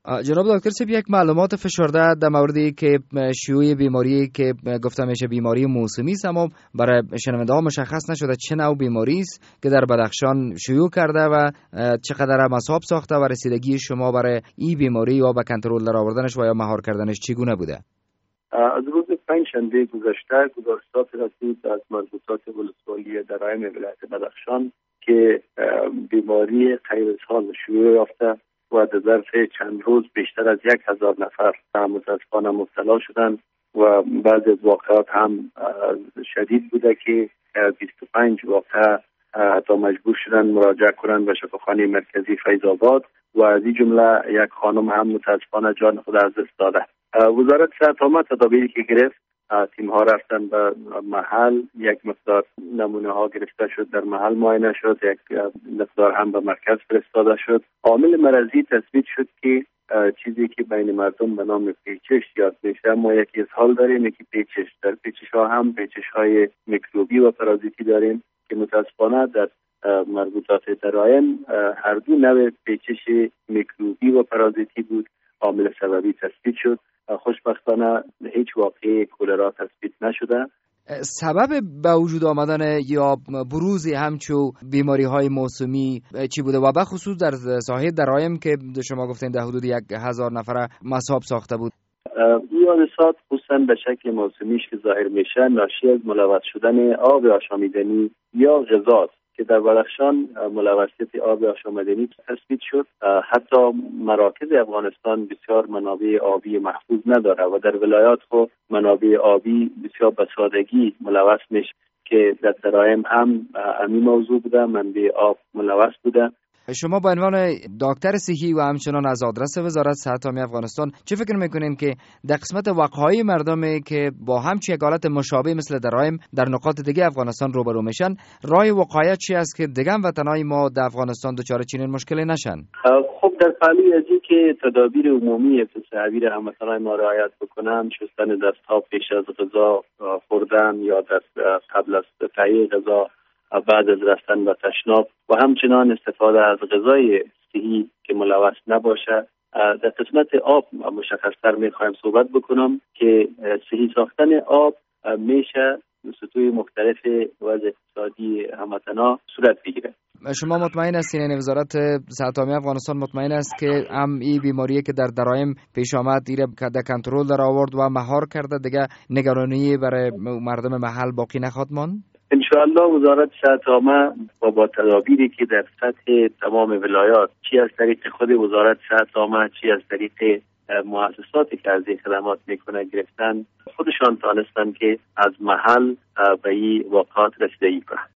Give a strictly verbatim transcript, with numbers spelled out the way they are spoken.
جناب دکتر سیب، یک معلومات فشرده در موردی که شیوع بیماری که گفته میشه بیماری موسمی است، اما برای شنونده ها مشخص نشده چه نوع بیماری است که در بدخشان شیوع کرده و چقدر مصاب ساخته و رسیدگی شما برای این بیماری یا به کنترل در آوردنش و یا مهار کردنش چگونه بوده؟ از روز پنجشنبه گذشته گزارشات رسید از مربوطات ولسوالی درایم ولایت بدخشان که بیماری غیرسال شیوع یافته و در ظرف چند روز بیشتر از یک هزار نفر متاسفانه مبتلا شدند و بعضی از واقعات هم شدید بوده که بیست و پنج واقعه حتی مجبور شدن مراجعه کنند به شفاخانه مرکزی فیض آباد و از این جمله یک خانم هم متاسفانه جان خود از دست داده. وزارت صحت عامه تدابیری که گرفت، تیم ها رفتن به محل، یک مقدار نمونه ها گرفته شد، در محل معاینه شد، یک مقدار هم به مرکز فرستاده شد. عامل مرضی تثبیت شد که چیزی که بین مردم به نام پیچش یاد میشه. ما یک اسهال داریم که پیچش، در پیچش ها هم پیچش های میکروبی و پارازیتی داریم که متاسفانه در مربوطات درایم هر دو نوع پیچش میکروبی و پارازیتی بود. عامل سببی تثبیت شد. خوشبختانه هیچ واقعه کولرا تثبیت نشده. سبب به وجود آمدن یا بروز همچو بیماری های موسمی چی بوده و به خصوص در ساحه درایم که شما گفتین در حدود یک هزار نفر مصاب ساخته بود؟ این حادثات خصوصا به شکل موسمیش که ظاهر میشه ناشی از ملوث شدن آب آشامیدنی یا غذا که در بدخشان ملوثیت آب آشامیدنی تثبیت شد. حتی مراکز افغانستان بسیار منابع آبی محفوظ نداره و در ولایات خود منابع آبی بسیار به سادگی ملوث میشه که در درایم هم همین موضوع بوده، منبع آب ملوث بوده. شما به عنوان دکتر صحی و همچنان از آدرس وزارت صحت عامه افغانستان چه فکر میکنین که در قسمت وقایع مردمی که با همچین یک حالت مشابه مثل درایم در نقاط دیگه افغانستان روبرو میشن، راه وقایع چی است که دیگه وطنای ما در افغانستان دچار چنین مشکلی نشن؟ خب در پهلوی از این که تدابیر عمومی تصاویر هموطنان ما رعایت بکنن، شستن دست‌ها پیش از غذا خوردن یا دست قبل از تهیه غذا، بعد از رفتن به تشناب و همچنان استفاده از غذای صحی که ملوث نباشه. در قسمت آب مشخص‌تر می‌خوایم صحبت بکنم که صحی ساختن آب میشه سطوح مختلف وضع اقتصادی هموطنا صورت بگیره. شما مطمئن هستین یعنی وزارت صحت عامه افغانستان مطمئن است که هم این بیماری که در درایم پیش آمد دیره در کنترل در آورد و مهار کرده، دیگه نگرانی برای مردم محل باقی نخواهد ماند؟ انشاءالله وزارت صحت عامه با با تدابیری که در سطح تمام ولایات، چی از طریق خود وزارت صحت عامه، چی از طریق مؤسساتی که از این خدمات میکنه گرفتن، خودشان تانستن که از محل به این واقعات رسیدگی کنند.